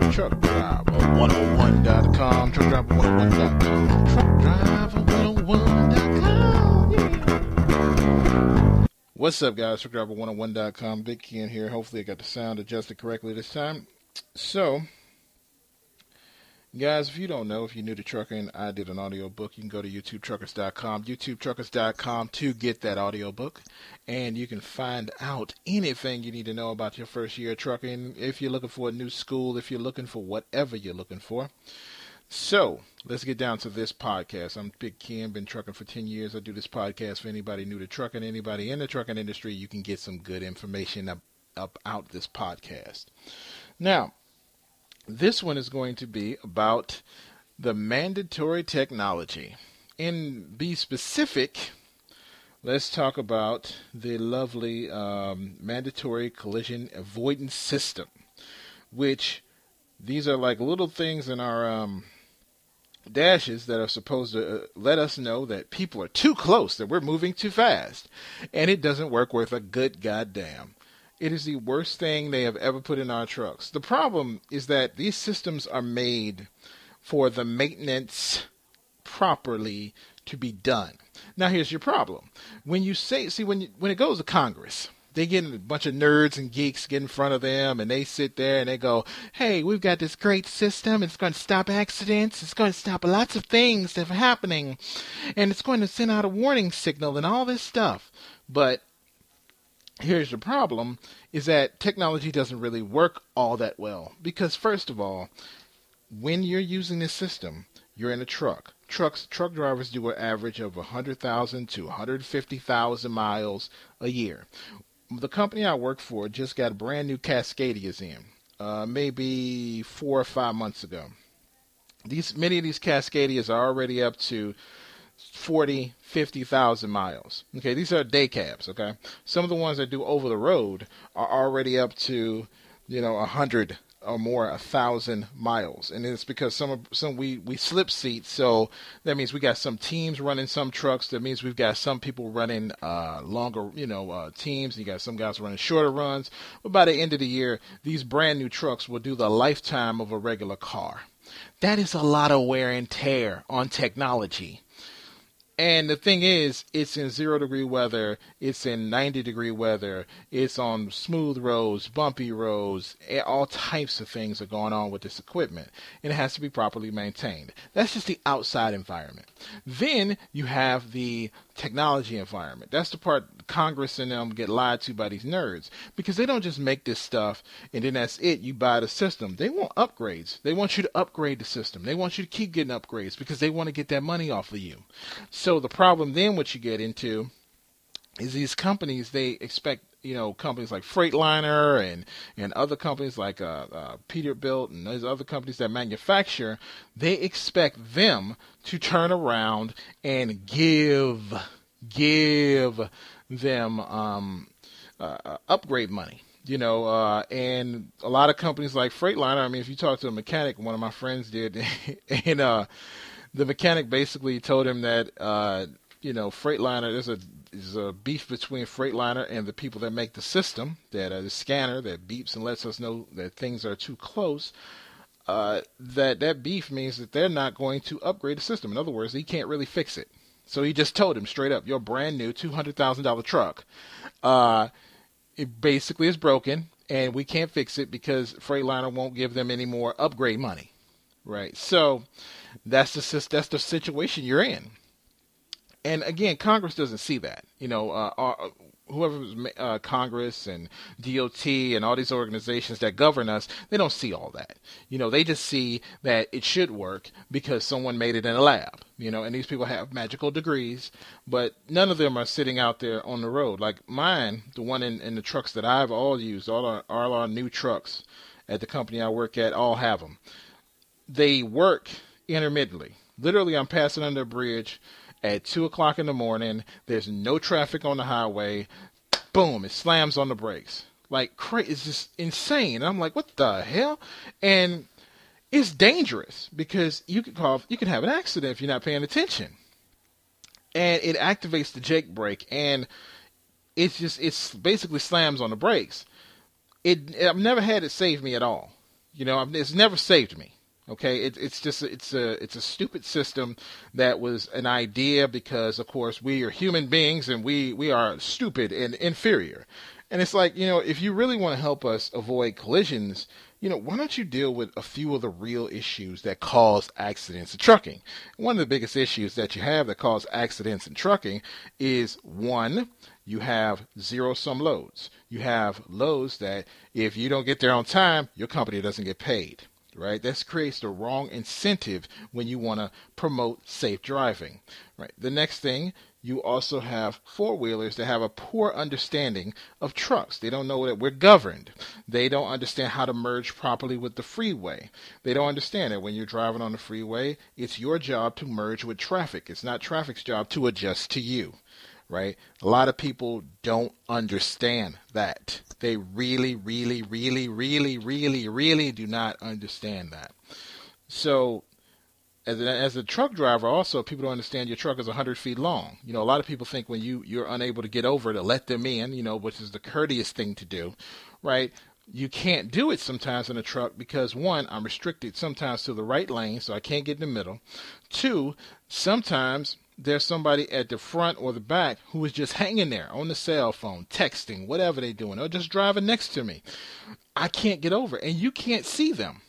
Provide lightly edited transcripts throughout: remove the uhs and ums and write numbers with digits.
TruckDriver101.com, TruckDriver101.com, TruckDriver101.com, yeah. What's up, guys? TruckDriver101.com, Big Ken here. Hopefully I got the sound adjusted correctly this time. So, guys, if you don't know, if you're new to trucking, I did an audio book. You can go to YouTubeTruckers.com, YouTubeTruckers.com to get that audio book. And you can find out anything you need to know about your first year of trucking, if you're looking for a new school, if you're looking for whatever you're looking for. So, let's get down to this podcast. I'm Big Ken, been trucking for 10 years. I do this podcast for anybody new to trucking, anybody in the trucking industry. You can get some good information about this podcast. Now, this one is going to be about the mandatory technology. And be specific, let's talk about the lovely mandatory collision avoidance system, which these are like little things in our dashes that are supposed to let us know that people are too close, that we're moving too fast. And it doesn't work worth a good goddamn. It is the worst thing they have ever put in our trucks. The problem is that these systems are made for the maintenance properly to be done. Now, here's your problem. When you say, when it goes to Congress, they get a bunch of nerds and geeks get in front of them, and they sit there and they go, hey, we've got this great system. It's going to stop accidents. It's going to stop lots of things that are happening. And it's going to send out a warning signal and all this stuff. But here's the problem, is that technology doesn't really work all that well. Because first of all, when you're using this system, you're in a truck. Truck drivers do an average of 100,000 to 150,000 miles a year. The company I work for just got brand new Cascadias in, maybe 4 or 5 months ago. Many of these Cascadias are already up to 40, 50,000 miles. Okay, these are day cabs, okay? Some of the ones that do over the road are already up to, 100 or more, 1,000 miles. And it's because some we slip seat, so that means we got some teams running some trucks. That means we've got some people running longer, teams. And you got some guys running shorter runs. But by the end of the year, these brand new trucks will do the lifetime of a regular car. That is a lot of wear and tear on technology. And the thing is, it's in 0-degree weather, it's in 90-degree weather, it's on smooth roads, bumpy roads, all types of things are going on with this equipment. And it has to be properly maintained. That's just the outside environment. Then you have the technology environment. That's the part Congress and them get lied to by these nerds. Because they don't just make this stuff and then that's it, you buy the system. They want upgrades. They want you to upgrade the system. They want you to keep getting upgrades because they want to get that money off of you. So the problem then what you get into is these companies, they expect, companies like Freightliner and other companies like Peterbilt and those other companies that manufacture, they expect them to turn around and give them upgrade money. And a lot of companies like Freightliner, I mean, if you talk to a mechanic, one of my friends did, and the mechanic basically told him that, Freightliner, there's a beef between Freightliner and the people that make the system, that the scanner that beeps and lets us know that things are too close. That beef means that they're not going to upgrade the system. In other words, he can't really fix it. So he just told him straight up, your brand new $200,000 truck, it basically is broken, and we can't fix it because Freightliner won't give them any more upgrade money. Right. So that's the situation you're in. And again, Congress doesn't see that. Whoever's Congress and DOT and all these organizations that govern us, they don't see all that. They just see that it should work because someone made it in a lab. And these people have magical degrees, but none of them are sitting out there on the road. Like mine, the one in the trucks that I've all used, all our new trucks at the company I work at, all have them. They work intermittently. Literally, I'm passing under a bridge at 2 o'clock in the morning. There's no traffic on the highway. Boom, it slams on the brakes. Like, it's just insane. And I'm like, what the hell? And it's dangerous because you can have an accident if you're not paying attention. And it activates the Jake brake, and it's basically slams on the brakes. I've never had it save me at all. It's never saved me. Okay, it's a stupid system that was an idea because, of course, we are human beings and we are stupid and inferior. And it's like, if you really want to help us avoid collisions, why don't you deal with a few of the real issues that cause accidents in trucking? One of the biggest issues that you have that cause accidents in trucking is, one, you have zero-sum loads. You have loads that if you don't get there on time, your company doesn't get paid. Right? This creates the wrong incentive when you want to promote safe driving. Right? The next thing, you also have four-wheelers that have a poor understanding of trucks. They don't know that we're governed. They don't understand how to merge properly with the freeway. They don't understand that when you're driving on the freeway, it's your job to merge with traffic. It's not traffic's job to adjust to you. Right? A lot of people don't understand that. They really, really, really, really, really, really do not understand that. So, as a truck driver, also, people don't understand your truck is 100 feet long. A lot of people think when you're unable to get over to let them in, which is the courteous thing to do, right? You can't do it sometimes in a truck because, one, I'm restricted sometimes to the right lane, so I can't get in the middle. Two, sometimes there's somebody at the front or the back who is just hanging there on the cell phone, texting, whatever they're doing, or just driving next to me. I can't get over, and you can't see them.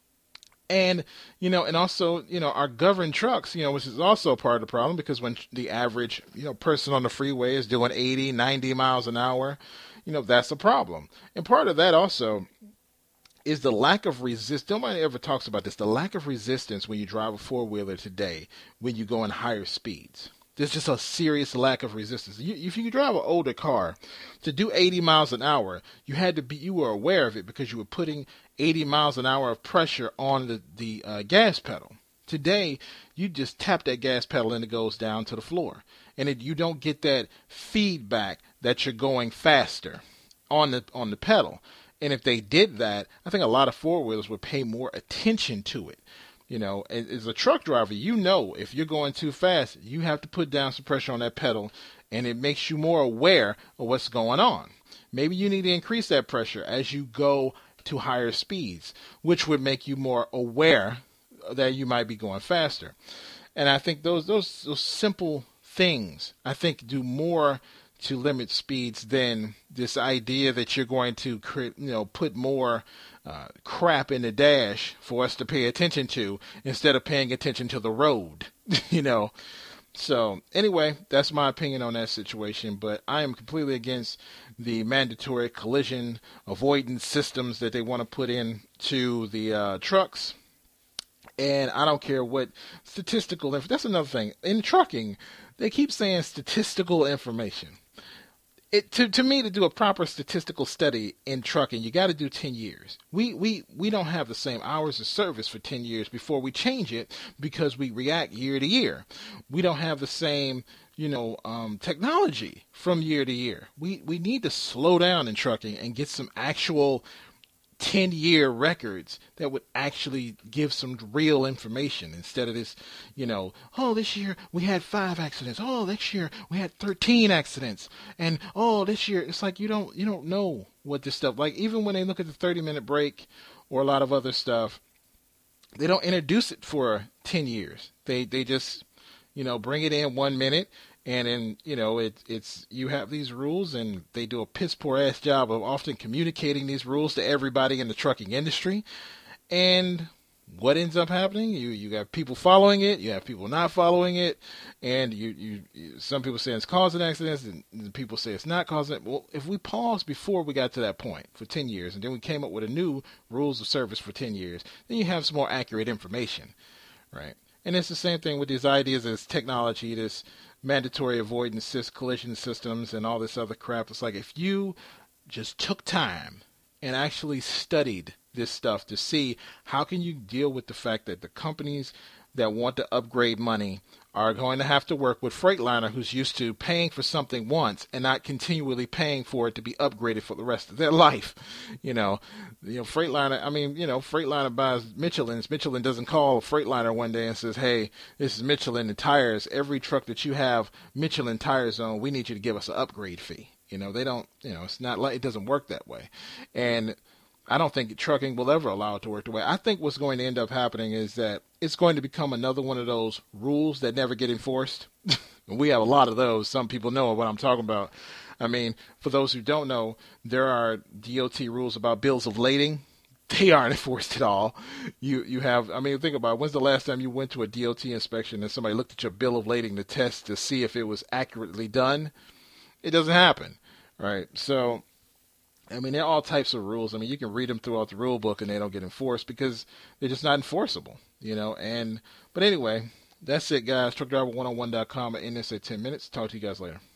And, and also, our governed trucks, which is also part of the problem because when the average, person on the freeway is doing 80, 90 miles an hour, that's a problem. And part of that also is the lack of resistance. Nobody ever talks about this. The lack of resistance when you drive a four-wheeler today when you go in higher speeds. There's just a serious lack of resistance. If you drive an older car, to do 80 miles an hour, you were aware of it because you were putting 80 miles an hour of pressure on the gas pedal. Today, you just tap that gas pedal and it goes down to the floor. And you don't get that feedback that you're going faster on the pedal. And if they did that, I think a lot of four-wheelers would pay more attention to it. As a truck driver, if you're going too fast, you have to put down some pressure on that pedal, and it makes you more aware of what's going on. Maybe you need to increase that pressure as you go to higher speeds, which would make you more aware that you might be going faster. And I think those simple things, do more to limit speeds than this idea that you're going to put more crap in the dash for us to pay attention to instead of paying attention to the road. So anyway, that's my opinion on that situation, but I am completely against the mandatory collision avoidance systems that they want to put into the trucks. And I don't care what statistical that's another thing. In trucking, they keep saying statistical information. To me, to do a proper statistical study in trucking, you got to do 10 years. We don't have the same hours of service for 10 years before we change it because we react year to year. We don't have the same, technology from year to year. We need to slow down in trucking and get some actual 10-year records that would actually give some real information instead of this, this year we had 5 accidents. Oh, next year we had 13 accidents. And this year it's like you don't know what this stuff, like even when they look at the 30-minute break or a lot of other stuff, they don't introduce it for 10 years. They just, bring it in 1 minute. And then, it's you have these rules, and they do a piss poor ass job of often communicating these rules to everybody in the trucking industry. And what ends up happening? You got people following it, you have people not following it, and you some people say it's causing accidents, and people say it's not causing it. Well, if we paused before we got to that point for 10 years, and then we came up with a new rules of service for 10 years, then you have some more accurate information, right? And it's the same thing with these ideas as technology, this mandatory avoidance collision systems and all this other crap. It's like if you just took time and actually studied this stuff to see how can you deal with the fact that the companies that want to upgrade money are going to have to work with Freightliner, who's used to paying for something once and not continually paying for it to be upgraded for the rest of their life. Freightliner, Freightliner buys Michelin's. Michelin doesn't call Freightliner one day and says, hey, this is Michelin and tires. Every truck that you have Michelin tires on, we need you to give us an upgrade fee. They don't, it's not like, it doesn't work that way. And I don't think trucking will ever allow it to work the way. I think what's going to end up happening is that it's going to become another one of those rules that never get enforced. We have a lot of those. Some people know what I'm talking about. I mean, for those who don't know, there are DOT rules about bills of lading. They aren't enforced at all. You have, I mean, think about it. When's the last time you went to a DOT inspection and somebody looked at your bill of lading to test to see if it was accurately done? It doesn't happen, right? So, I mean, there are all types of rules. I mean, you can read them throughout the rule book and they don't get enforced because they're just not enforceable, you know. But anyway, that's it, guys. TruckDriver101.com. I end this at 10 minutes. Talk to you guys later.